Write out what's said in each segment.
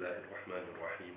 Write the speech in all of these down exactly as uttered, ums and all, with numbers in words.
الله الرحمن الرحيم.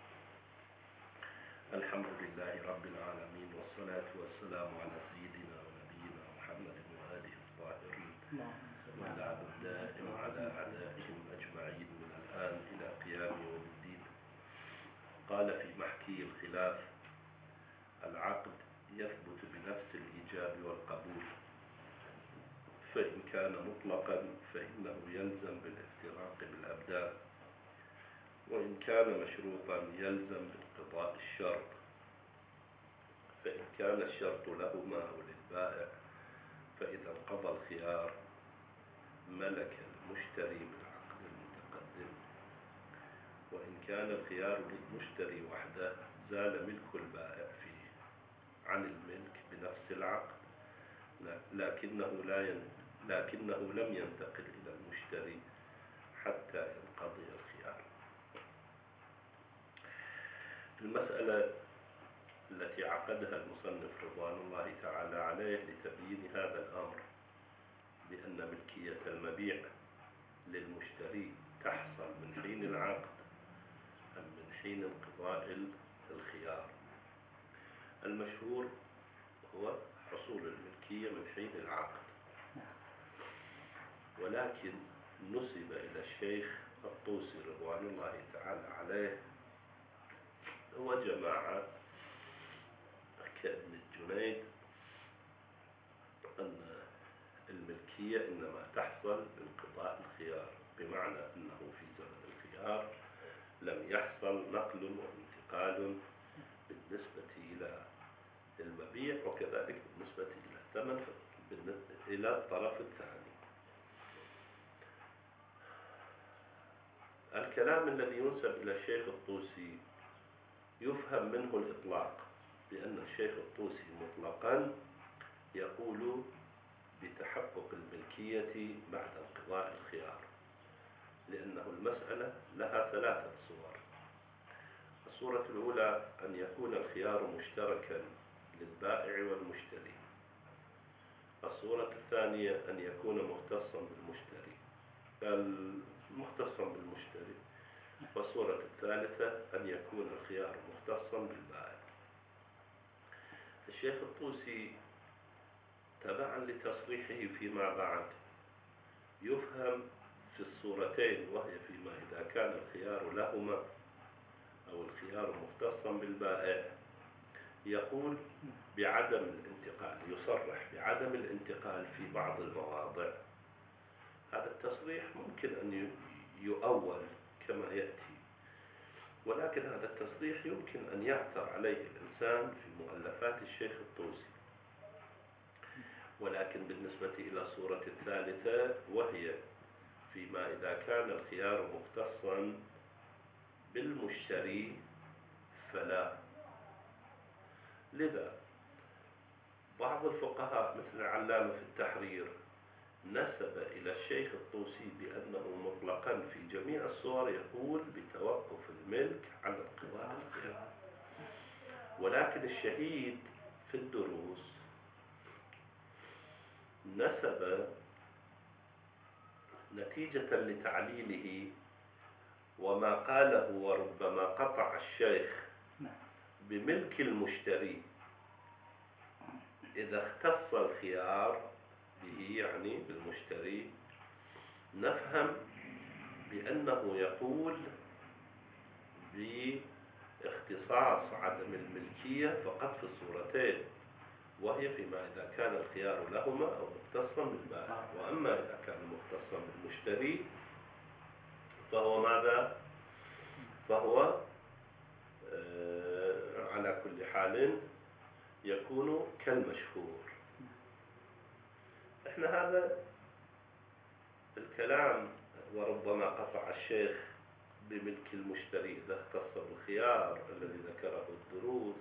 الحمد لله رب العالمين، والصلاة والسلام على سيدنا ونبينا محمد وآله الطاهرين واللعب الدائم على أعدائهم أجمعين من الآن إلى قيام يوم الدين. قال في محكي الخلاف: العقد يثبت بنفس الإيجاب والقبول، فإن كان مطلقا فإنه يلزم بالافتراق بالأبدان، وإن كان مشروطا يلزم بانقضاء الشرط، فإن كان الشرط لهما أو للبائع فإذا انقضى الخيار ملك المشتري بالعقد المتقدم، وإن كان الخيار للمشتري وحده زال ملك البائع فيه عن الملك بنفس العقد، لكنه لا ين... لكنه لم ينتقل إلى المشتري حتى ينقضي الخيار. المسألة التي عقدها المصنف رضوان الله تعالى عليه لتبيين هذا الأمر بأن ملكية المبيع للمشتري تحصل من حين العقد أم من حين انقضاء الخيار. المشهور هو حصول الملكية من حين العقد، ولكن نسب إلى الشيخ الطوسي رضوان الله تعالى عليه وجماعة كابن الجنيد أن الملكية إنما تحصل بانقضاء الخيار، بمعنى أنه في زمن الخيار لم يحصل نقل وانتقال بالنسبة إلى المبيع، وكذلك بالنسبة إلى الثمن إلى الطرف الثاني. الكلام الذي ينسب إلى الشيخ الطوسي يفهم منه الإطلاق، بأن الشيخ الطوسي مطلقا يقول بتحقق الملكية بعد انقضاء الخيار، لأنه المسألة لها ثلاثة صور. الصورة الأولى أن يكون الخيار مشتركا للبائع والمشتري. الصورة الثانية أن يكون مختصا بالمشتري مختصا بالمشتري والصورة الثالثة أن يكون الخيار مختصا بالبائع. الشيخ الطوسي تبعا لتصريحه فيما بعد يفهم في الصورتين، وهي فيما إذا كان الخيار لهما أو الخيار مختصا بالبائع يقول بعدم الانتقال، يصرح بعدم الانتقال في بعض المواضع. هذا التصريح ممكن أن يؤول كما يأتي، ولكن هذا التصريح يمكن أن يعثر عليه الإنسان في مؤلفات الشيخ الطوسي. ولكن بالنسبة إلى الصورة الثالثة، وهي فيما إذا كان الخيار مختصا بالمشتري فلا. لذا بعض الفقهاء مثل العلامة في التحرير نسب إلى الشيخ الطوسي بأنه مطلقا في جميع الصور يقول بتوقف الملك على انقضاء الخيار. ولكن الشهيد في الدروس نسب نتيجة لتعليله وما قاله وربما قطع الشيخ بملك المشتري إذا اختص الخيار به، يعني بالمشتري، نفهم بأنه يقول باختصاص عدم الملكية فقط في الصورتين، وهي فيما إذا كان الخيار لهما أو مختصا بالبائع. وأما إذا كان مختصا بالمشتري فهو ماذا؟ فهو آه على كل حال يكون كالمشهور. احنا هذا الكلام وربما قطع الشيخ بملك المشتري إذا اختص بالخيار الذي ذكره الدروس،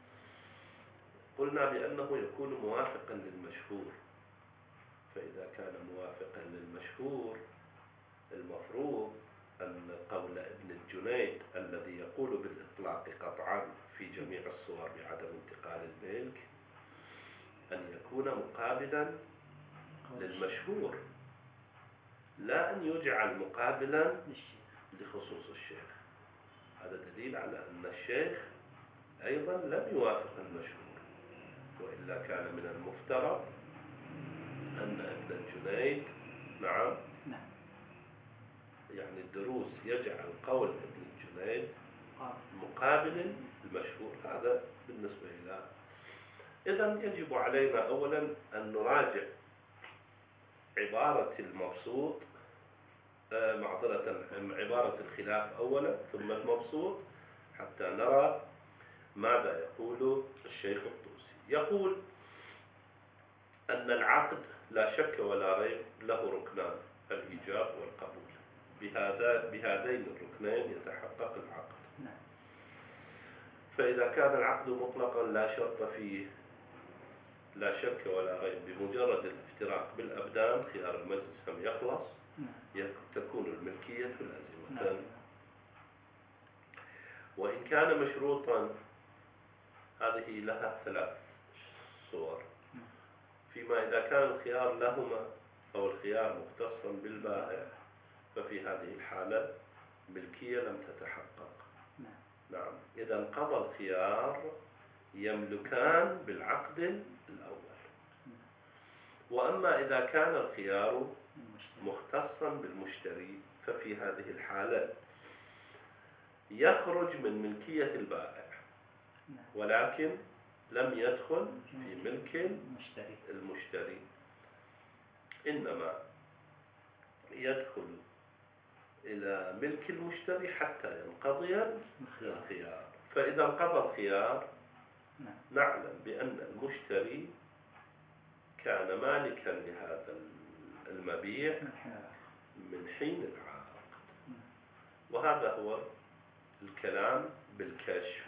قلنا بأنه يكون موافقا للمشهور. فإذا كان موافقا للمشهور المفروض أن قول ابن الجنيد الذي يقول بالإطلاق قطعا في جميع الصور بعدم انتقال الملك أن يكون مقابلا للمشهور، لا أن يجعل مقابلا لخصوص الشيخ. دليل على أن الشيخ أيضا لم يوافق المشهور، وإلا كان من المفترض أن ابن الجنيد نعم يعني الدروس يجعل قول ابن الجنيد مقابل المشهور. هذا بالنسبة إلى إذن يجب علينا أولا أن نراجع عبارة المبسوط آه معذرة عبارة الخلاف أولا ثم المبسوط حتى نرى ماذا يقول الشيخ الطوسي. يقول أن العقد لا شك ولا ريب له ركنان، الإيجاب والقبول، بهذا بهذين الركنين يتحقق العقد. فإذا كان العقد مطلقا لا شرط فيه لا شك ولا ريب، بمجرد الافتراق بالأبدان خيار المجلس هم يخلص، تكون الملكية لازمة. وإن كان مشروطا هذه لها ثلاث صور. فيما إذا كان الخيار لهما أو الخيار مختصا بالبائع ففي هذه الحالة ملكية لم تتحقق. نعم، إذا انقضى الخيار يملكان بالعقد الأول. وأما إذا كان الخيار مختصا بالمشتري ففي هذه الحالة يخرج من ملكية البائع ولكن لم يدخل في ملك المشتري، إنما يدخل إلى ملك المشتري حتى ينقضي الخيار. فإذا انقضى الخيار نعلم بأن المشتري كان مالكا لهذا المبيع من حين العقد. وهذا هو الكلام بالكشف.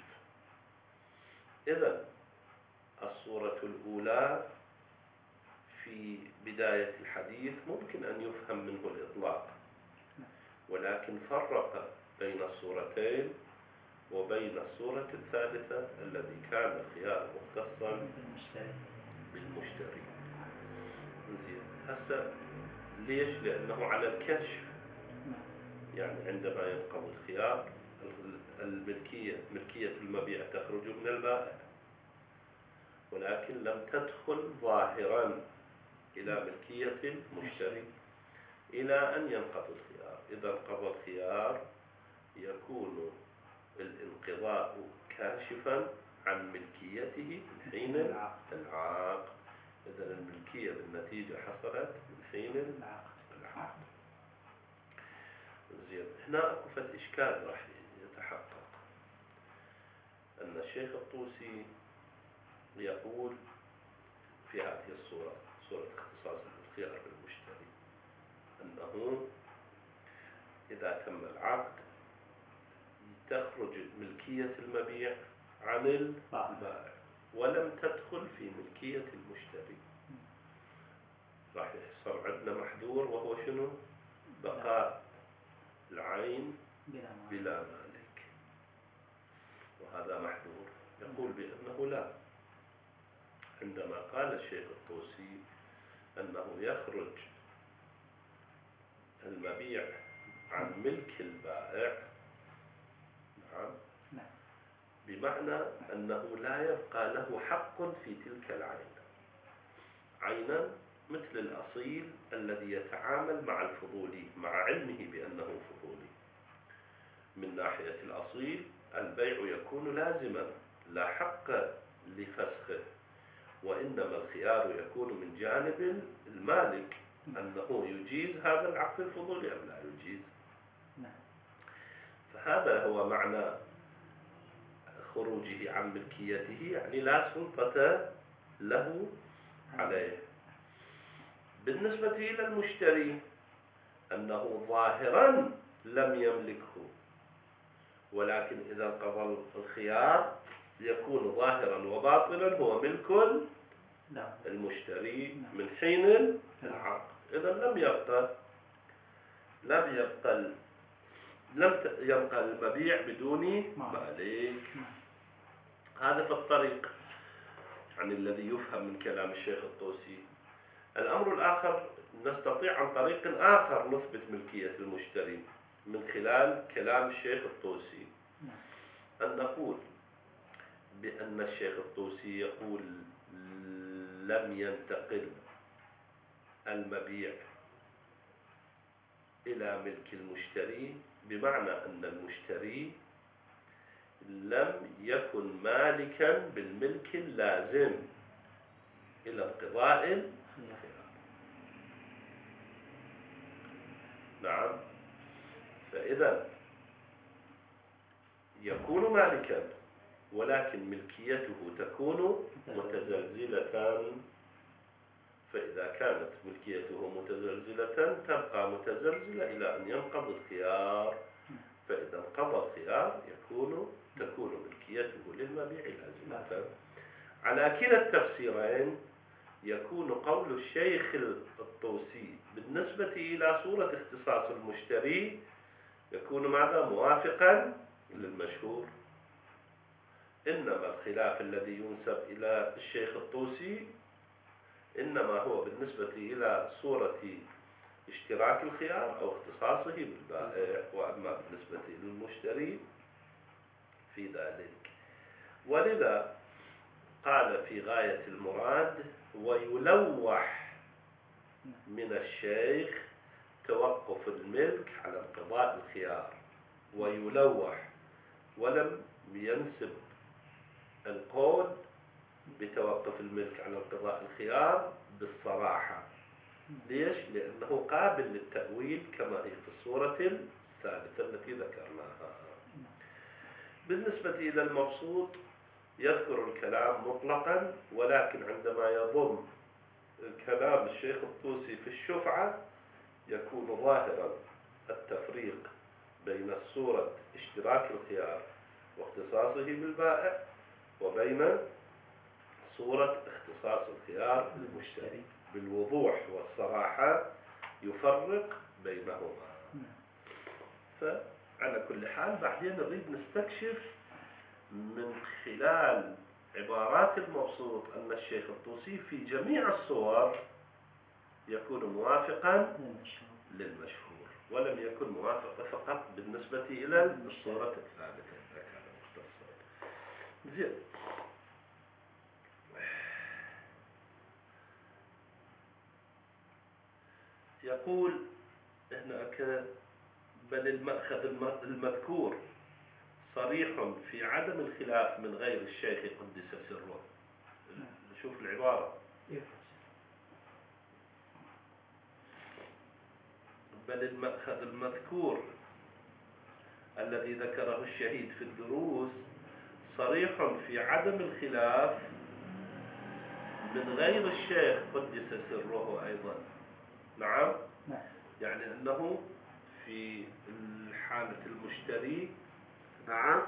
إذن الصورة الأولى في بداية الحديث ممكن أن يفهم منه الإطلاق، ولكن فرق بين الصورتين وبين الصورة الثالثة الذي كان الخيار مختصا بالمشتري. زين، هسه ليش؟ لأنه على الكشف، يعني عندما ينقضي الخيار الملكية ملكية المبيع تخرج من البائع، ولكن لم تدخل ظاهرا إلى ملكية المشتري إلى أن ينقضي الخيار. إذا انقضى الخيار يكون الانقضاء كاشفا عن ملكيته من حين العقد. إذا الملكية بالنتيجة حصلت من حين العقد. زين، هنا أكو فد إشكال راح يتحقق. أن الشيخ الطوسي يقول في هذه الصورة، صورة اختصاص الخيار بالمشتري، أنه إذا تم العقد تخرج ملكية المبيع عن البائع ولم تدخل في ملكية المشتري. راح يحصل عندنا محذور، وهو شنو؟ بقاء العين بلا مالك، وهذا محذور. يقول بأنه لا، عندما قال الشيخ الطوسي أنه يخرج المبيع عن ملك البائع، نعم، بمعنى أنه لا يبقى له حق في تلك العين، عينا مثل الأصيل الذي يتعامل مع الفضولي مع علمه بأنه فضولي. من ناحية الأصيل البيع يكون لازما لا حق لفسخه، وإنما الخيار يكون من جانب المالك أنه يجيز هذا العقد الفضولي أم لا يجيز. فهذا هو معنى خروجه عن ملكيته، يعني لا سلطة له عليه. بالنسبة إلى المشتري أنه ظاهرا لم يملكه، ولكن إذا انقضى الخيار يكون ظاهرا وباطلا هو ملك المشتري من حين العقد. إذا لم يبقى لم يبقى لم يبقى المبيع بدون مالك. هذا في الطريق يعني الذي يفهم من كلام الشيخ الطوسي. الأمر الآخر نستطيع عن طريق آخر نثبت ملكية المشتري من خلال كلام الشيخ الطوسي. أن نقول بأن الشيخ الطوسي يقول لم ينتقل المبيع إلى ملك المشتري، بمعنى أن المشتري لم يكن مالكا بالملك اللازم إلى انقضاء الخيار. نعم، فإذا يكون مالكا ولكن ملكيته تكون متزلزلة. فإذا كانت ملكيته متزلزلة تبقى متزلزلة إلى أن ينقضي الخيار. فإذا انقضى الخيار يكون تكون ملكيته للمبيع لازمة. على كلا التفسيرين يكون قول الشيخ الطوسي بالنسبة إلى صورة اختصاص المشتري يكون ماذا؟ موافقا للمشهور. إنما الخلاف الذي ينسب إلى الشيخ الطوسي إنما هو بالنسبة إلى صورة اشتراك الخيار أو اختصاصه بالبائع، وأما بالنسبة للمشتري في ذلك. ولذا قال في غاية المراد: ويلوح من الشيخ توقف الملك على انقضاء الخيار. ويلوح، ولم ينسب القول بتوقف الملك على انقضاء الخيار بالصراحة. ليش؟ لأنه قابل للتأويل كما هي في الصورة الثالثة التي ذكرناها. بالنسبة إلى المبسوط يذكر الكلام مطلقا، ولكن عندما يضم كلام الشيخ الطوسي في الشفعة يكون ظاهرا التفريق بين صورة اشتراك الخيار واختصاصه بالبائع وبين صورة اختصاص الخيار بالمشتري. بالوضوح والصراحة يفرق بينهما. فعلى كل حال بعدين نريد نستكشف من خلال عبارات المبسوط أن الشيخ الطوسي في جميع الصور يكون موافقا للمشهور، ولم يكن موافقا فقط بالنسبة إلى الصورة الثالثة إذا كان مختصر. زين، يقول هناك: بل المأخذ المذكور صريح في عدم الخلاف من غير الشيخ قدس سره. نشوف العبارة: بل المأخذ المذكور الذي ذكره الشهيد في الدروس صريح في عدم الخلاف من غير الشيخ قدس سره أيضا. نعم، يعني أنه في حالة المشتري نعم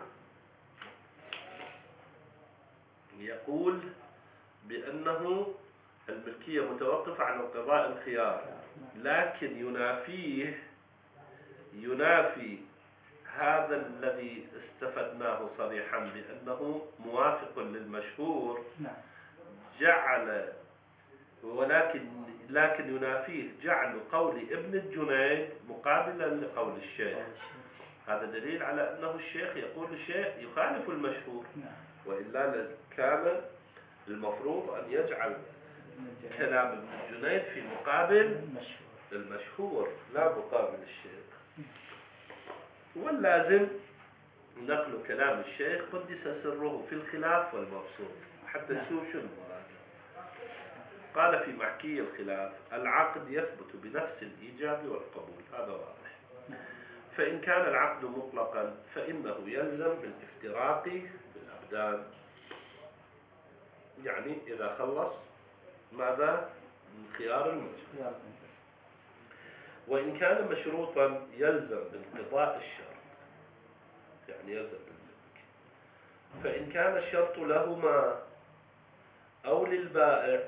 يقول بأنه الملكية متوقفة على انقضاء الخيار، لكن ينافيه ينافي هذا الذي استفدناه صريحا بأنه موافق للمشهور، جعل ولكن لكن ينافيه جعل قول ابن الجنيد مقابلا لقول الشيخ. هذا دليل على أنه الشيخ يقول الشيء يخالف المشهور، وإلا كان المفروض أن يجعل كلام ابن الجنيد في مقابل المشهور لا مقابل الشيخ. واللازم نقل كلام الشيخ قدس سره في الخلاف والمبسوط حتى نشوف شنو المراجع. قال في محكي الخلاف: العقد يثبت بنفس الإيجاب والقبول، هذا واضح. فإن كان العقد مطلقا فإنه يلزم بالافتراق بالأبدان، يعني إذا خلص ماذا؟ من خيار المجلس. وإن كان مشروطا يلزم بانقضاء الشرط، يعني يلزم بالملك. فإن كان الشرط لهما أو للبائع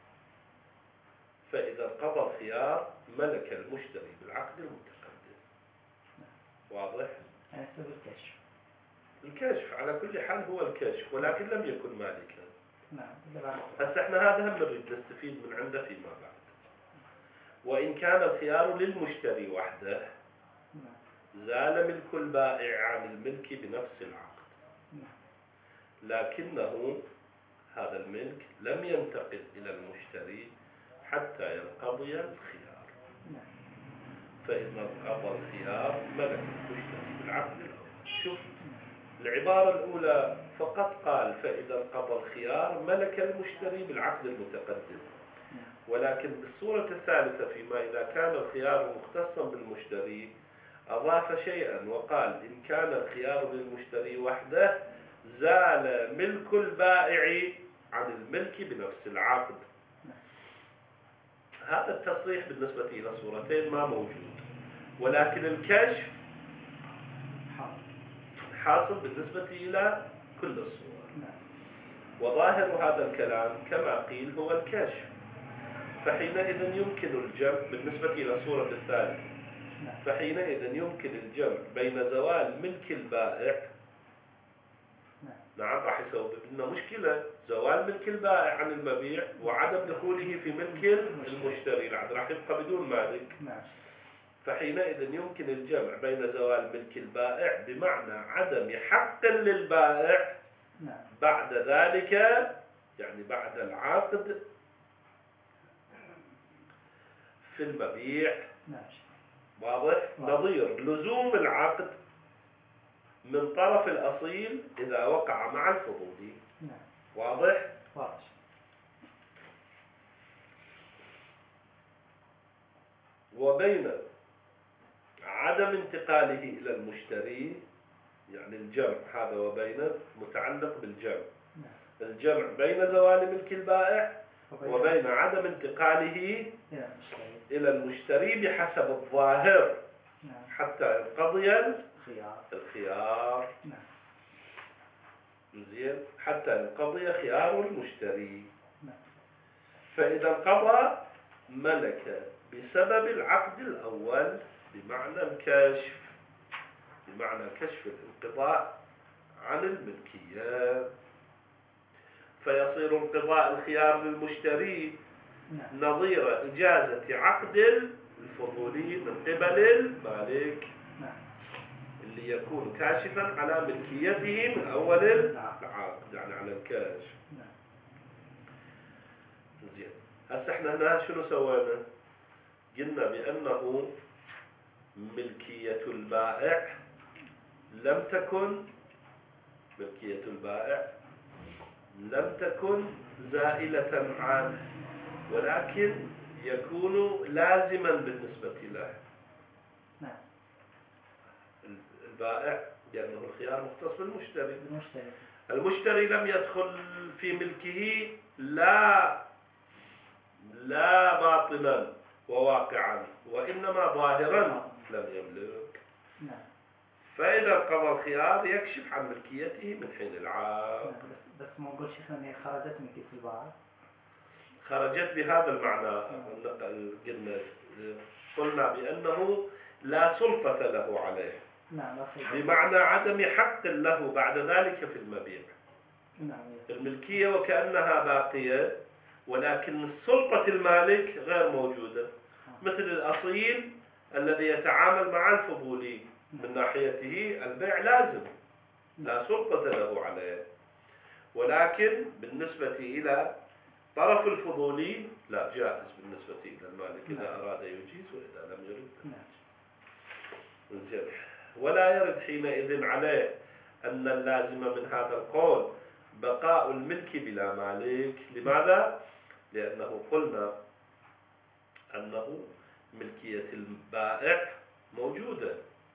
فإذا انقضى الخيار ملك المشتري بالعقد المتقدم. واضح؟ الكشف الكشف على كل حال هو الكشف، ولكن لم يكن مالكا. نعم. هسه احنا هذا هم نريد نستفيد من عنده فيما بعد. وإن كان الخيار للمشتري وحده زال ملك البائع عن الملك بنفس العقد. لكنه هذا الملك لم ينتقل إلى المشتري حتى ينقضي الخيار. فإذا انقضى الخيار ملك المشتري بالعقد الأول. شوف العبارة الأولى فقط قال فإذا انقضى الخيار ملك المشتري بالعقد المتقدم، ولكن بالصورة الثالثة فيما إذا كان الخيار مختصا بالمشتري أضاف شيئا وقال إن كان الخيار للمشتري وحده زال ملك البائع عن الملك بنفس العقد. هذا التصريح بالنسبة إلى الصورتين ما موجود، ولكن الكشف حاصل بالنسبة إلى كل الصور. وظاهر هذا الكلام كما قيل هو الكشف، فحينئذ يمكن الجمع بالنسبة إلى الصورة الثالثة، فحينئذ يمكن الجمع بين زوال ملك البائع، نعم راح يسبب لنا مشكلة، زوال ملك البائع عن المبيع وعدم دخوله في ملك المشتري، راح يبقى بدون مالك. فحينئذ يمكن الجمع بين زوال ملك البائع بمعنى عدم حق للبائع بعد ذلك، يعني بعد العقد في المبيع. واضح؟ نظير لزوم العقد من طرف الأصيل إذا وقع مع الفضولي. واضح؟ واضح. وبين عدم انتقاله إلى المشتري، يعني الجمع هذا وبين متعلق بالجمع، الجمع بين زوال ملك البائع وبين عدم انتقاله إلى المشتري بحسب الظاهر حتى ينقضي الخيار. زين، حتى ينقضي خيار المشتري. فإذا انقضى ملك بسبب العقد الأول بمعنى الكشف، بمعنى كشف الانقضاء عن الملكية، فيصير انقضاء الخيار للمشتري نظير إجازة عقد الفضولي من قبل المالك اللي يكون كاشفا على ملكيته من أول العقد، يعني على الكاشف. زين، هسه احنا هنا شنو سوينا؟ قلنا بأنه ملكية البائع لم تكن ملكية البائع لم تكن زائلة عنه، ولكن يكون لازما بالنسبة له. البائع لأنه الخيار مختص بالمشتري، المشتري لم يدخل في ملكه لا لا باطلا وواقعا، وإنما ظاهرا لم يملك. فإذا انقضى الخيار يكشف عن ملكيته من حين العقد. بس ما نقول شيخنا هي خرجت ملكية البائع، خرجت بهذا المعنى. قلنا قلنا بأنه لا سلطة له عليه، بمعنى عدم حق له بعد ذلك في المبيع. الملكية وكأنها باقية، ولكن سلطة المالك غير موجودة، مثل الأصيل الذي يتعامل مع الفضولي من ناحيته البيع لازم، لا سلطة له عليه، ولكن بالنسبة إلى طرف الفضولي لا، جائز بالنسبة إلى المالك إذا أراد يجيز وإذا لم يرد. زين، ولا يرد حينئذ عليه أن اللازم من هذا القول بقاء الملك بلا مالك. لماذا؟ لأنه قلنا أنه ملكية البائع موجودة،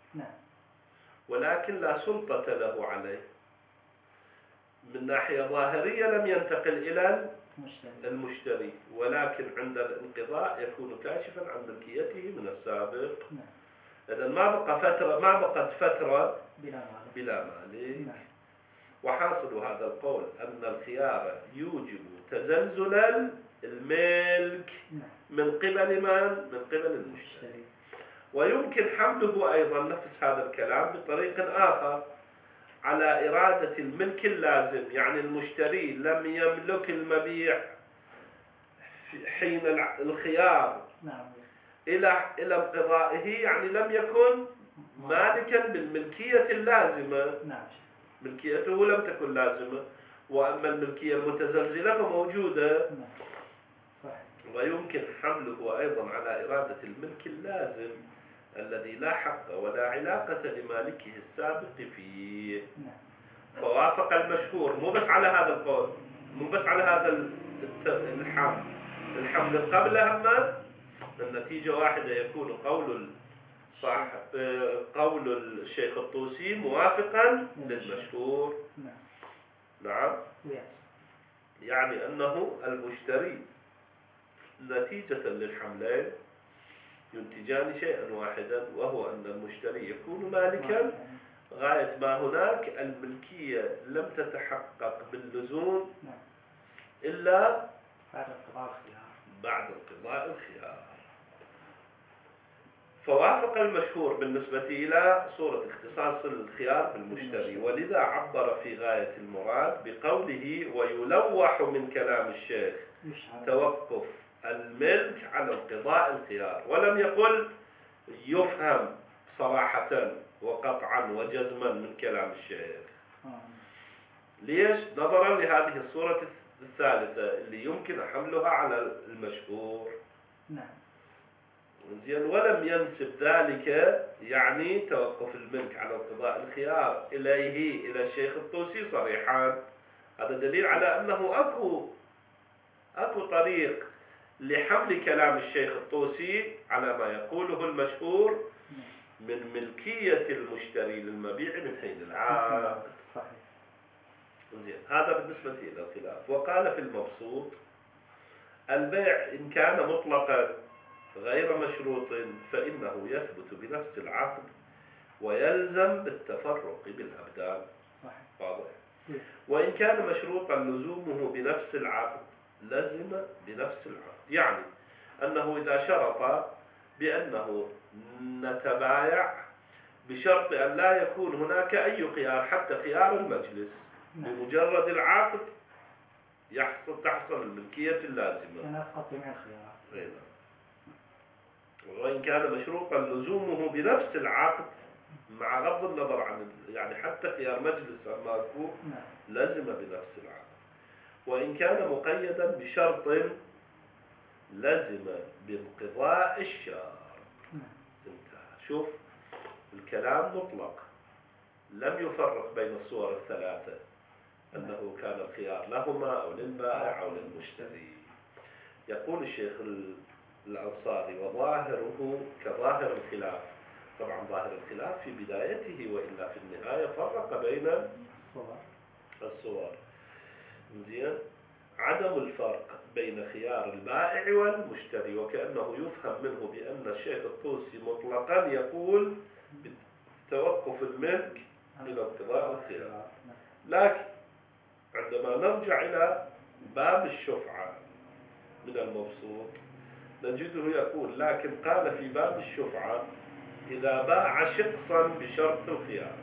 ولكن لا سلطة له عليه. من ناحية ظاهرية لم ينتقل إلى المشتري، ولكن عند الانقضاء يكون كاشفا عن ملكيته من السابق. إذا ما بقى فترة ما بقت فترة بلا مالك. وحاصل هذا القول أن الخيار يوجب تزلزل الملك من قبل من؟ من قبل المشتري. ويمكن حمله أيضا نفس هذا الكلام بطريق آخر على إرادة الملك اللازم، يعني المشتري لم يملك المبيع حين الخيار إلى إلى انقضائه، يعني لم يكن مالكا بالملكية اللازمة، ملكيته لم تكن لازمة، وأما الملكية المتزلزلة فموجودة، نعم صحيح. ويمكن حمله أيضا على إرادة الملك اللازم الذي لا حق ولا علاقة لمالكه السابق فيه. نعم. فوافق المشهور مو بس على هذا القول، مو بس على هذا الت- الحمل الحمل قبله، أما النتيجة واحدة، يكون قول صاحب قول الشيخ الطوسي موافقا للمشهور. نعم. نعم. Yes. يعني أنه المشتري نتيجة للحملين ينتجان شيئا واحدا، وهو أن المشتري يكون مالكا غاية ما هناك الملكية لم تتحقق باللزوم نعم. إلا بعد انقضاء الخيار. بعد انقضاء الخيار. فوافق المشهور بالنسبة إلى صورة اختصاص الخيار بالمشتري، ولذا عبر في غاية المراد بقوله ويلوح من كلام الشيخ توقف الملك على انقضاء الخيار، ولم يقل يفهم صراحة وقطعا وجزما من كلام الشيخ. ليش؟ نظرا لهذه الصورة الثالثة اللي يمكن حملها على المشهور. نعم. زين. ولم ينسب ذلك يعني توقف الملك على انقضاء الخيار إليه إلى الشيخ الطوسي صريحا. هذا دليل على أنه أكو أكو طريق لحمل كلام الشيخ الطوسي على ما يقوله المشهور من ملكية المشتري للمبيع من حين العقد. صحيح. زين. هذا بالنسبة إلى الخلاف. وقال في المبسوط البيع إن كان مطلقا غير مشروط فإنه يثبت بنفس العقد ويلزم بالتفرق بالأبدان. واضح. وإن كان مشروطا لزومه بنفس العقد لزم بنفس العقد، يعني أنه إذا شرط بأنه نتبايع بشرط أن لا يكون هناك أي خيار حتى خيار المجلس، بمجرد العقد يحصل تحصل الملكية اللازمة. تنافق جميع الخيارات. وإن كان مشروطا لزومه بنفس العقد مع غض النظر عن يعني حتى خيار مجلس أما أكو لزم بنفس العقد. وإن كان مقيدا بشرط لزم بانقضاء الشرط. انتهى. شوف الكلام مطلق، لم يفرق بين الصور الثلاثة أنه كان الخيار لهما أو للبائع أو للمشتري. يقول الشيخ الأنصاري وظاهره كظاهر الخلاف. طبعا ظاهر الخلاف في بدايته، وإلا في النهاية فرق بين الصور. زين. عدم الفرق بين خيار البائع والمشتري، وكأنه يفهم منه بأن الشيخ الطوسي مطلقا يقول بتوقف الملك إلى انقضاء الخيار. لكن عندما نرجع إلى باب الشفعة من المبسوط نجده يقول لكن قال في باب الشفعة إذا باع شخصا بشرط الخيار.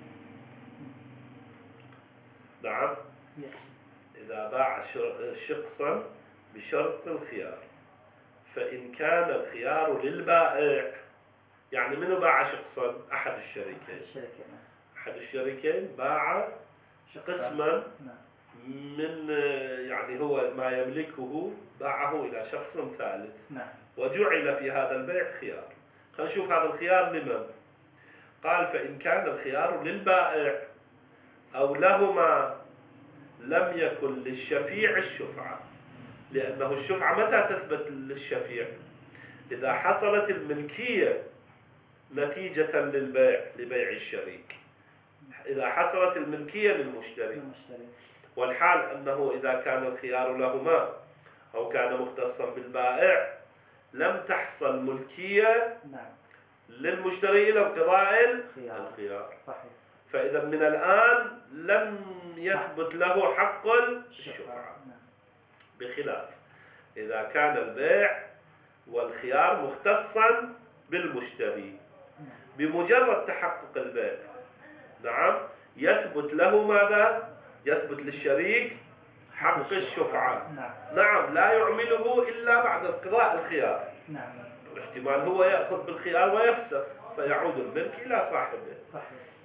نعم. إذا باع شخصا بشرط الخيار فإن كان الخيار للبائع، يعني منو باع شخصا؟ أحد الشريكين. أحد الشريكين باع قسما من يعني هو ما يملكه باعه إلى شخص ثالث. وجعل في هذا البيع خيار. خلينا نشوف هذا الخيار لمن. قال فإن كان الخيار للبائع أو لهما لم يكن للشفيع الشفعة، لأنه الشفعة متى تثبت للشفيع؟ إذا حصلت الملكية نتيجة للبيع لبيع الشريك، إذا حصلت الملكية للمشتري. والحال أنه إذا كان الخيار لهما أو كان مختصا بالبائع لم تحصل ملكية للمشتري إلى انقضاء الخيار. فإذا من الآن لم يثبت له حق الشفعة، بخلاف إذا كان البيع والخيار مختصا بالمشتري بمجرد تحقق البيع. نعم. يثبت له ماذا؟ يثبت للشريك حق الشفعة. نعم. لا يعمله إلا بعد انقضاء الخيار. احتمال هو يأخذ بالخيار ويفسخ فيعود الملك إلى صاحبه.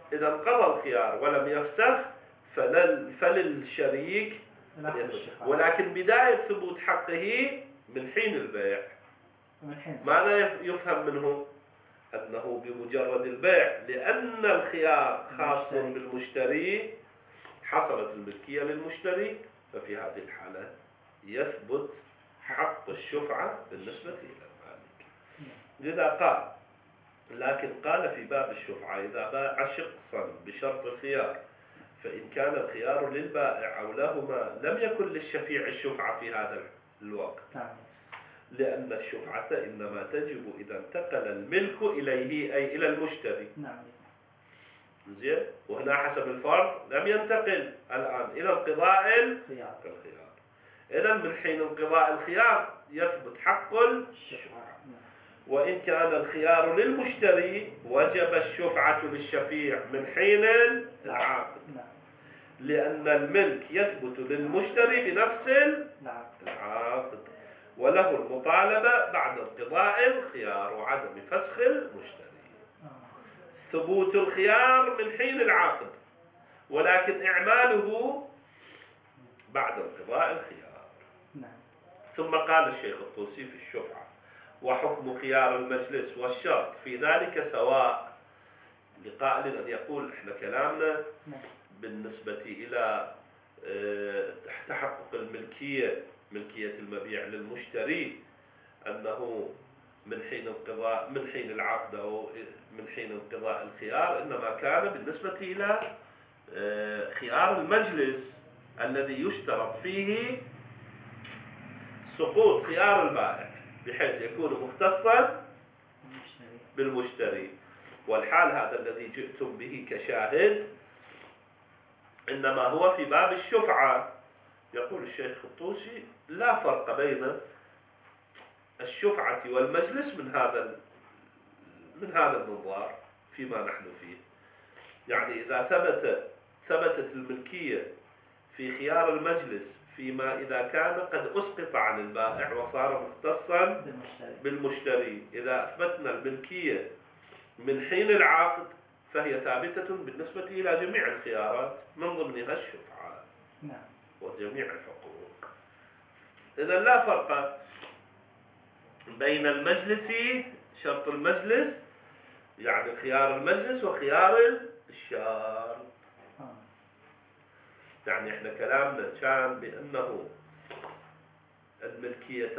إذا انقضى الخيار ولم يفسخ فلل فللشريك، ولكن بداية ثبوت حقه من حين البيع. ماذا يفهم منه؟ أنه بمجرد البيع، لأن الخيار خاص بالمشتري، حصلت الملكية للمشتري، ففي هذه الحالة يثبت حق الشفعة بالنسبة إلى المالك. لذا قال، لكن قال في باب الشفعة إذا باع شخصا بشرط الخيار فإن كان الخيار للبائع أو لهما لم يكن للشفيع الشفعة في هذا الوقت، لأن الشفعة إنما تجب إذا انتقل الملك إليه أي إلى المشتري. زين، وهنا حسب الفرض لم ينتقل الآن إلى انقضاء الخيار. إذا من حين انقضاء الخيار يثبت حق الشفعة. وإن كان الخيار للمشتري وجب الشفعة للشفيع من حين العقد، لأن الملك يثبت للمشتري بنفس العقد، وله المطالبة بعد انقضاء الخيار وعدم فسخ المشتري. ثبوت الخيار من حين العقد، ولكن إعماله بعد انقضاء الخيار. ثم قال الشيخ الطوسي في الشفعة: وحكم خيار المجلس والشرط في ذلك سواء. لقائل أن يقول إحنا كلامنا بالنسبة إلى تحقق الملكية، ملكية المبيع للمشتري، أنه من حين انقضاء من حين العقد أو من حين انقضاء الخيار، إنما كان بالنسبة إلى خيار المجلس الذي يشترط فيه سقوط خيار البائع بحيث يكون مختصا بالمشتري. والحال هذا الذي جئتم به كشاهد إنما هو في باب الشفعة. يقول الشيخ الطوسي: لا فرق بين الشفعة والمجلس من هذا من هذا المنظار فيما نحن فيه. يعني إذا ثبت ثبتت الملكية في خيار المجلس فيما إذا كان قد أسقط عن البائع وصار مختصا بالمشتري، إذا أثبتنا الملكية من حين العقد فهي ثابتة بالنسبة إلى جميع الخيارات من ضمنها الشفعة وجميع الحقوق. إذا لا فرق بين المجلس، شرط المجلس يعني خيار المجلس، وخيار الشارط. يعني احنا كلامنا كان بأنه الملكية،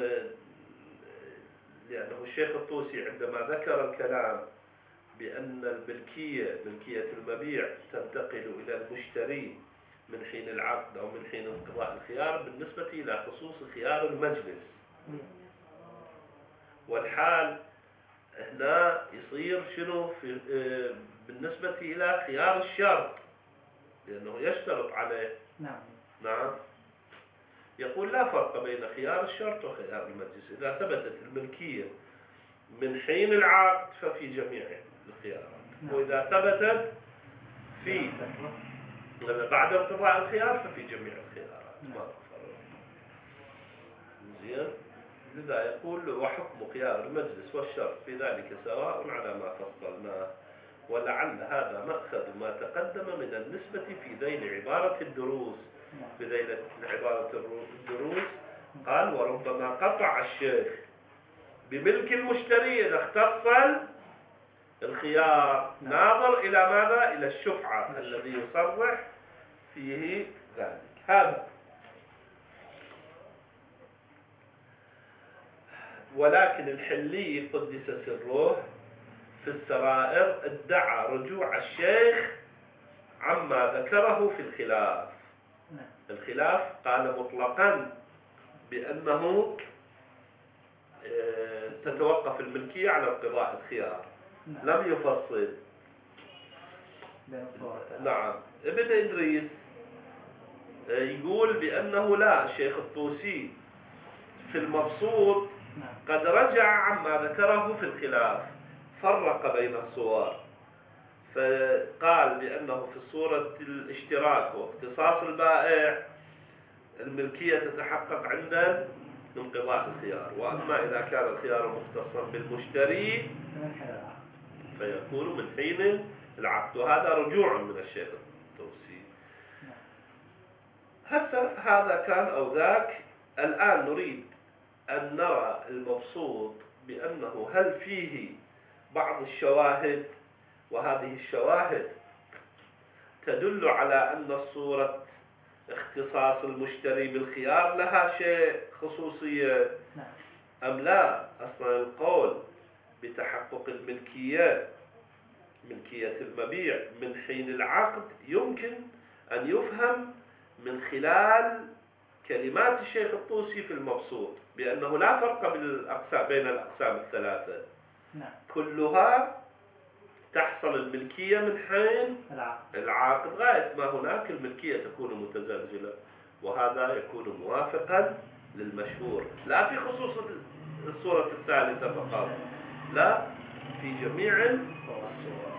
لأنه الشيخ الطوسي عندما ذكر الكلام بأن الملكية، ملكية المبيع، تنتقل إلى المشتري من حين العقد أو من حين انقضاء الخيار بالنسبة إلى خصوص خيار المجلس. والحال هنا يصير شنو في بالنسبة إلى خيار الشرط، لأنه يشترط عليه. نعم. نعم. يقول لا فرق بين خيار الشرط وخيار المجلس. إذا ثبتت الملكية من حين العقد ففي جميع الخيارات. نعم. وإذا ثبتت في بعد انقضاء الخيار ففي جميع الخيارات. نعم. ما فرق. زين. لذا يقول: وحكم خيار المجلس والشرط في ذلك سواء على ما فصلناه. ولعل هذا مأخذ ما تقدم من النسبة في ذيل عبارة الدروس. في ذيل عبارة الدروس قال: وربما قطع الشيخ بملك المشتري إذا اختص الخيار، ناظر إلى ماذا؟ إلى الشفعة الذي يصرح فيه ذلك. هذا. ولكن الحلي قدس سره في السرائر ادعى رجوع الشيخ عما ذكره في الخلاف. الخلاف قال مطلقا بأنه تتوقف الملكية على انقضاء الخيار، لم يفصل. نعم. ابن إدريس يقول بأنه لا، الشيخ الطوسي في المبسوط قد رجع عما ذكره في الخلاف، فرق بين الصور، فقال بأنه في صورة الاشتراك واختصاص البائع الملكية تتحقق عند انقضاء الخيار، وأما إذا كان الخيار مختصا بالمشتري فيكون من حين العقد، وهذا رجوع من الشيخ الطوسي. نعم. هسه هذا كان أو ذاك. الآن نريد أن نرى المبسوط بأنه هل فيه بعض الشواهد، وهذه الشواهد تدل على أن الصورة اختصاص المشتري بالخيار لها شيء خصوصية نعم. أم لا. أصلا القول بتحقق الملكية، ملكية المبيع من حين العقد، يمكن أن يفهم من خلال كلمات الشيخ الطوسي في المبسوط بأنه لا فرق بالأقسام بين الأقسام الثلاثة. نعم. كلها تحصل الملكية من حين العقد. العقد، غاية ما هناك الملكية تكون متزلزلة، وهذا يكون موافقا للمشهور، لا في خصوص الصورة الثالثة فقط، لا في جميع الصور.